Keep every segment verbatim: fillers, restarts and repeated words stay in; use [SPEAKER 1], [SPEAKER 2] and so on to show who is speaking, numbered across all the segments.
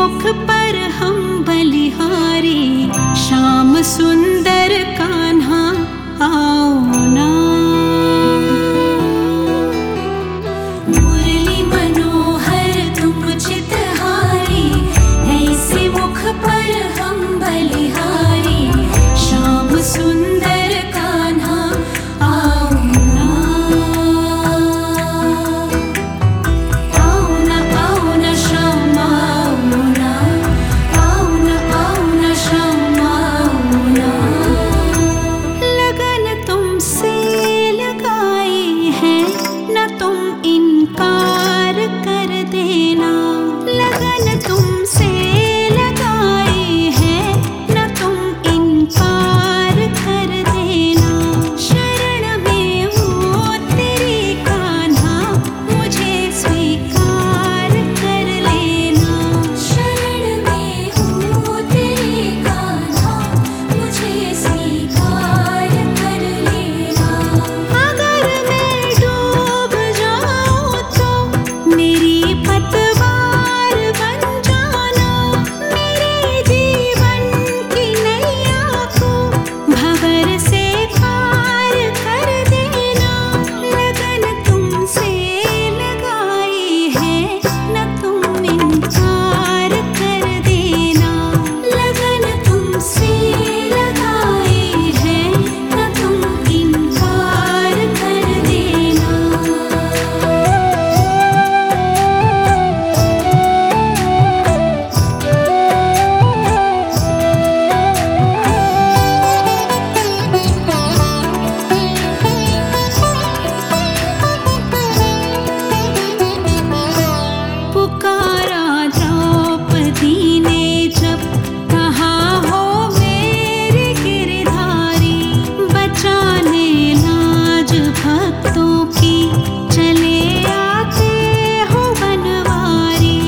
[SPEAKER 1] मुख पर हम बलिहारी, श्याम सुंदर कान्हा आओ ना। मुरली मनोहर तुम चितहारी, ऐसे मुख पर हम बलिहारी, श्याम सुंदर कान्हा आओ ना। आओ ना आओ ना श्याम आओ ना, आओ ना आओ ना श्याम आओ ना। लगन तुमसे लगाई है, न तुम इनकार कर देना। लगन तुमसे लगाई है, न तुम इनकार कर देना। शरण में हूँ तेरी कान्हा, मुझे स्वीकार कर लेना। शरण में हूँ तेरी कान्हा, मुझे स्वीकार कर लेना। अगर मैं डूब जाऊँ तो मेरी पतवार बन जाना। मेरे जीवन की नैया को भंवर से पार कर देना। लगन तुमसे लगाई है, न तुम इनकार कर देना। लगन तुमसे लगाई है, न तुम इनकार कर देना। पुकारा द्रौपदी ने जब, कहा हो मेरे गिरधारी। बचाने लाज भक्तों की, चले आते हो बनवारी।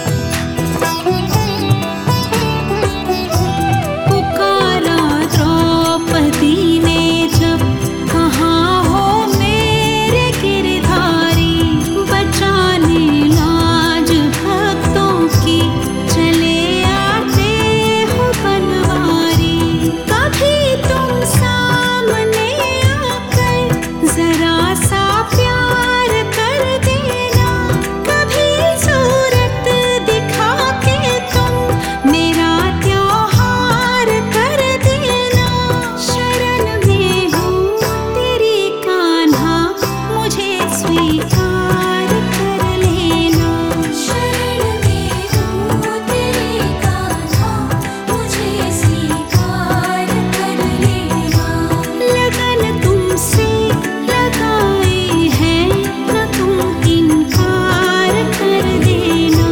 [SPEAKER 1] पुकारा द्रौपदी ने जब, कहा हो मेरे गिरधारी। बचाने लाज भक्तों की, चले आते हो बनवारी। कभी तुम सामने आकर जरा सा प्यार कर देना। कभी सूरत दिखा के तुम मेरा त्योहार कर देना। शरण में हूँ तेरी कान्हा, मुझे स्वीकार कर लेना। शरण में हूँ तेरी कान्हा, मुझे स्वीकार कर लेना। लगन तुमसे लगाई है, न तुम इनकार कर देना।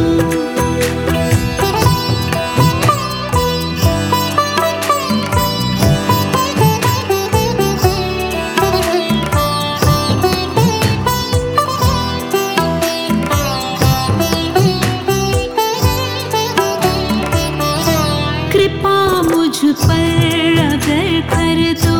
[SPEAKER 1] कृपा मुझ पर अगर कर दो,